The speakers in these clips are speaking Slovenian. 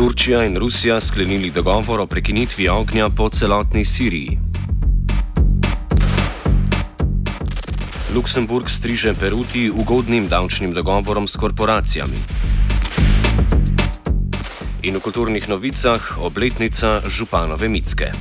Turčija in Rusija sklenili dogovor o prekinitvi ognja po celotni Siriji. Luksemburg striže peruti ugodnim davčnim dogovorom s korporacijami. In v kulturnih novicah obletnica županove Micke.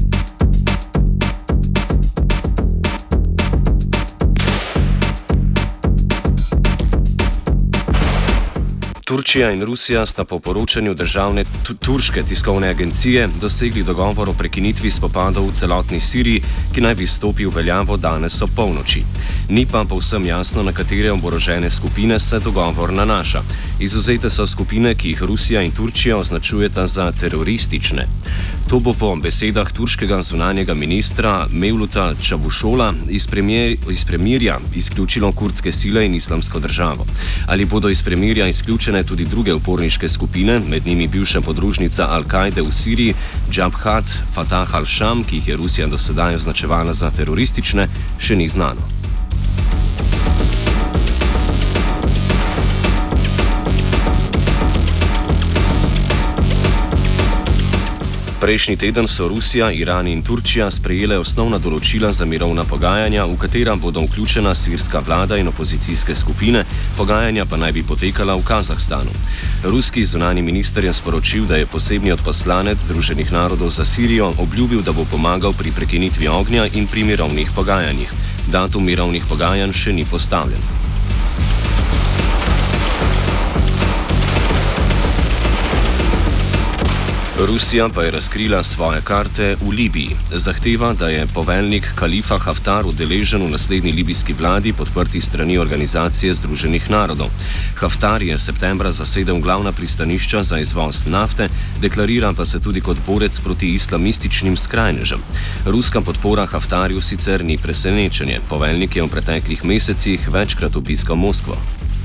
Turčija in Rusija sta po poročanju državne turške tiskovne agencije dosegli dogovor o prekinitvi spopadov v celotni Siriji, ki naj bi stopil v veljavo danes ob polnoči. Ni pa povsem jasno, na katere oborožene skupine se dogovor nanaša. Izvzete so skupine, ki jih Rusija in Turčija označujeta za teroristične. To bo po besedah turškega zunanjega ministra Mevluta Čavušola iz premirja izključilo kurdske sile in islamsko državo. Ali bodo iz premirja izključene tudi druge uporniške skupine, med njimi bivša podružnica Al-Kaide v Siriji, Džabhat Fatah al-Sham, ki jih je Rusija do sedaj označevala za teroristične, še ni znano. Prejšnji teden so Rusija, Iran in Turčija sprejele osnovna določila za mirovna pogajanja, v katera bodo vključena sirska vlada in opozicijske skupine, pogajanja pa naj bi potekala v Kazahstanu. Ruski zunanji minister je sporočil, da je posebni odposlanec Združenih narodov za Sirijo obljubil, da bo pomagal pri prekinitvi ognja in pri mirovnih pogajanjih. Datum mirovnih pogajanj še ni postavljen. Rusija pa je razkrila svoje karte v Libiji. Zahteva, da je poveljnik Kalifa Haftar udeležen v naslednji libijski vladi podprti strani Organizacije Združenih narodov. Haftar je septembra zasedel glavna pristanišča za izvoz nafte, deklarira pa se tudi kot borec proti islamističnim skrajnežem. Ruska podpora Haftarju sicer ni presenečenje. Poveljnik je v preteklih mesecih večkrat obiskal Moskvo.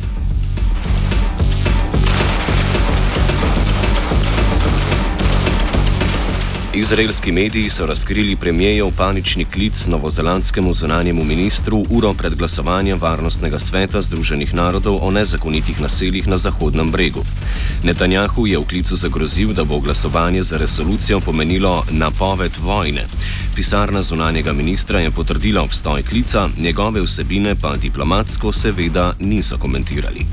Izraelski mediji so razkrili premierjev panični klic novozelandskemu zunanjemu ministru uro pred glasovanjem Varnostnega sveta Združenih narodov o nezakonitih naseljih na Zahodnem bregu. Netanjahu je v klicu zagrozil, da bo glasovanje za resolucijo pomenilo napoved vojne. Pisarna zunanjega ministra je potrdila obstoj klica, njegove vsebine pa diplomatsko seveda niso komentirali.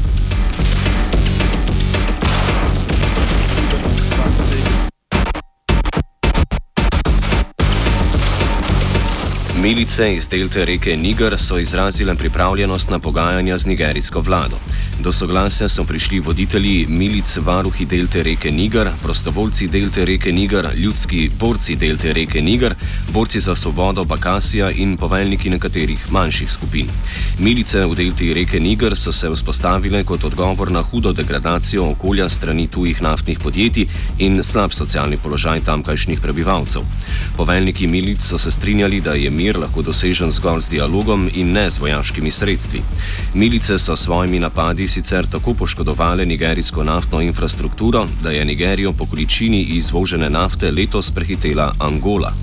Milice iz delte reke Niger so izrazile pripravljenost na pogajanja z nigerijsko vlado. Do soglasja so prišli voditelji milic varuhi delte reke Niger, prostovoljci delte reke Niger, ljudski borci delte reke Niger, borci za svobodo Bakasija in poveljniki nekaterih manjših skupin. Milice v delti reke Niger so se vzpostavile kot odgovor na hudo degradacijo okolja strani tujih naftnih podjetij in slab socialni položaj tamkajšnjih prebivalcev. Poveljniki milic so se strinjali, da je mir lahko dosežen zgolj z dialogom in ne z vojaškimi sredstvi. Milice so svojimi napadi sicer tako poškodovale nigerijsko naftno infrastrukturo, da je Nigerijo po količini izvožene nafte letos prehitela Angola.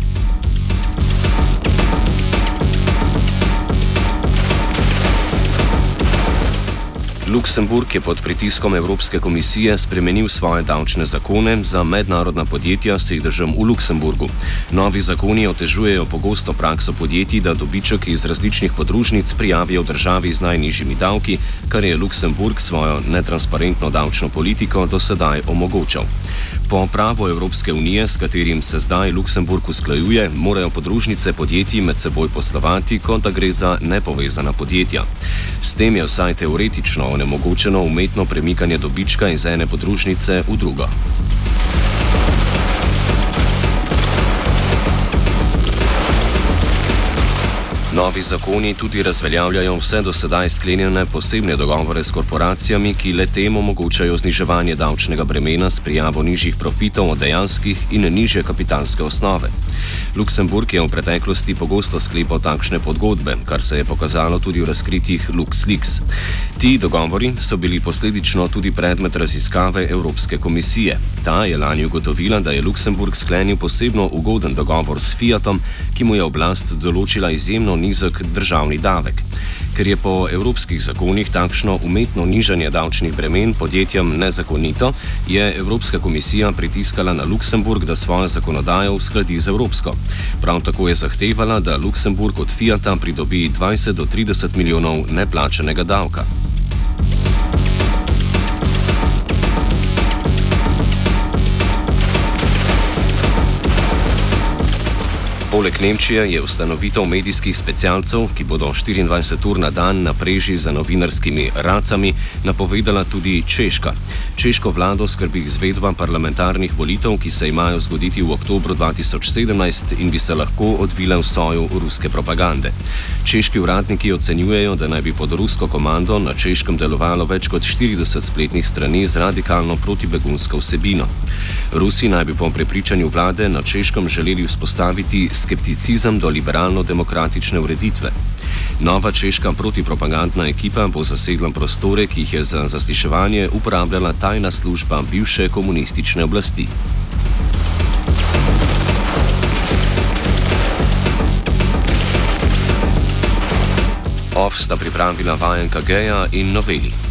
Luksemburg je pod pritiskom Evropske komisije spremenil svoje davčne zakone za mednarodna podjetja s sedežem v Luksemburgu. Novi zakoni otežujejo pogosto prakso podjetij, da dobiček iz različnih podružnic prijavijo v državi z najnižjimi davki, kar je Luksemburg svojo netransparentno davčno politiko do sedaj omogočal. Po pravu Evropske unije, s katerim se zdaj Luksemburg usklajuje, morajo podružnice podjetij med seboj poslovati, kot da gre za nepovezana podjetja. S tem je vsaj teoretično onemogočeno umetno premikanje dobička iz ene podružnice v drugo. Novi zakoni tudi razveljavljajo vse do sedaj sklenjene posebne dogovore s korporacijami, ki le tem omogočajo zniževanje davčnega bremena s prijavo nižjih profitov od dejanskih in nižje kapitalske osnove. Luksemburg je v preteklosti pogosto sklepal takšne pogodbe, kar se je pokazalo tudi v razkritjih LuxLeaks. Ti dogovori so bili posledično tudi predmet raziskave Evropske komisije. Ta je lani ugotovila, da je Luksemburg sklenil posebno ugoden dogovor s Fiatom, ki mu je oblast določila izjemno nizek državni davek. Ker je po evropskih zakonih takšno umetno nižanje davčnih bremen podjetjem nezakonito, je Evropska komisija pritiskala na Luksemburg, da svojo zakonodajo uskladi z evropsko. Prav tako je zahtevala, da Luksemburg od Fiata pridobi 20 do 30 milijonov neplačanega davka. Poleg Nemčije je ustanovitev medijskih specialcev, ki bodo 24 ur na dan na preži za novinarskimi racami, napovedala tudi Češka. Češko vlado skrbi izvedba parlamentarnih volitev, ki se imajo zgoditi v oktobru 2017 in bi se lahko odvile v soju ruske propagande. Češki uradniki ocenjujejo, da naj bi pod rusko komando na Češkem delovalo več kot 40 spletnih strani z radikalno protibegunsko vsebino. Rusi naj bi po prepričanju vlade na Češkem želeli vzpostaviti skepticizem do liberalno-demokratične ureditve. Nova češka protipropagandna ekipa bo zasedla prostore, ki jih je za zasliševanje uporabljala tajna služba bivše komunistične oblasti. Sta pripravila vajenka Geja in Noveli.